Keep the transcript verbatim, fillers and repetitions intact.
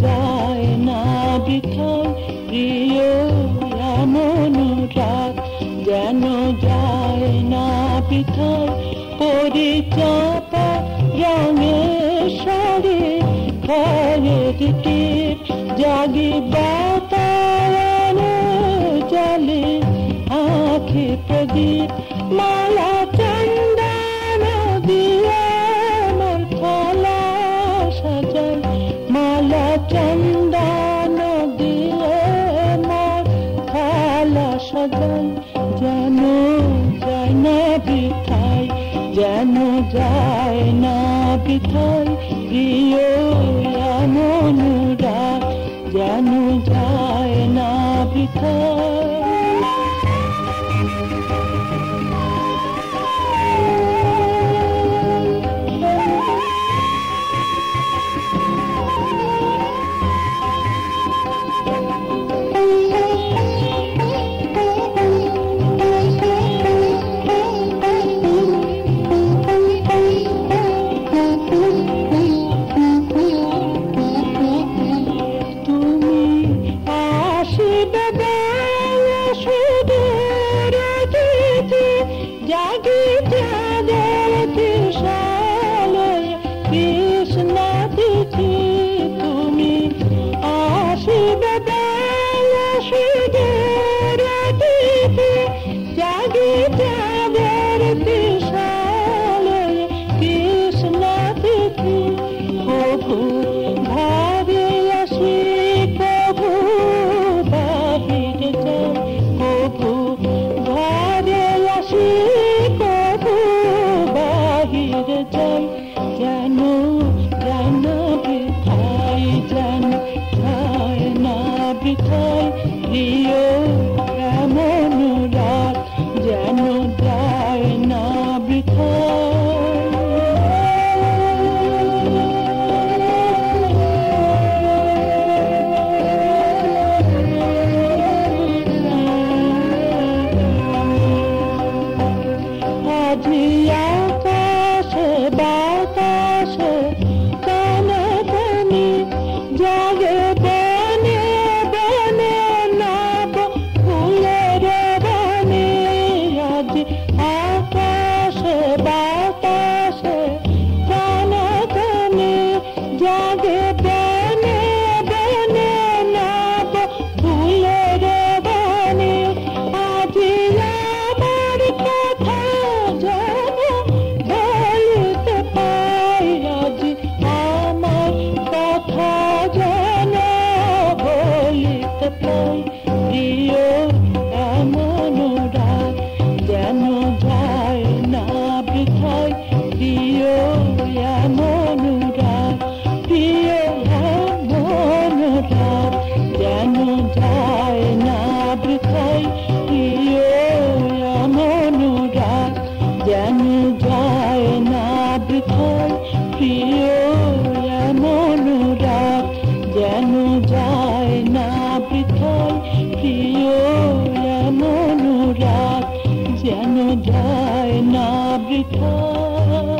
যায় না বৃথায় প্রিয় এমন রাত, যেন যায় না বৃথায় পরিচাপা রঙের শাড়ি খয়ের টিপ জাগি বাতায়নে জলে আঁখি প্রদীপ মালা চন্দন দিয়ে আমার থালা সাজাই, মালা চন্দন দিয়ে আমার থালা সাজাই, যেন যায় না বৃথায়, যেন যায় না বৃথায় প্রিয় এমন রাত, যেন যায় না বৃথায়। জাগি চাঁদের তৃষালয় কৃষ্ণা তিথি তুমি আসিবে বেলা সুদূর তিথি, জাগি চাঁদের তৃষালয় কৃষ্ণা তিথি প্রভু ভাবে আসি প্রভু বাহিরে যাই, প্রভু ভাবে আসি প্রভু বাহিরে যাই, যেন যায় না বৃথায়, যেন যায় না বৃথায় প্রিয় এমন রাত, যেন যায় না বৃথায়। আজি আকাশে বাতাসে কানে কানে জাগে বনে বনে নাব ফুলের বনে, আজি আকাশে বাতাসে কানে কানে জাগে বনে বনে নাব ফুলের বনে, আজি আমার কথা যেন বলিতে পাই, আজি আমার কথা যেন বলিতে পাই প্রিয় এমন রাত, যেন যায় না বৃথায় প্রিয় এমন রাত, প্রিয় এমন রাত, যেন যায় না বৃথায় প্রিয় এমন রাত, যেন যায় না বৃথায় প্রিয় এমন রাত, যেন যায় না বৃথায় প্রিয় এমন রাত, যেন যায় না বৃথায়।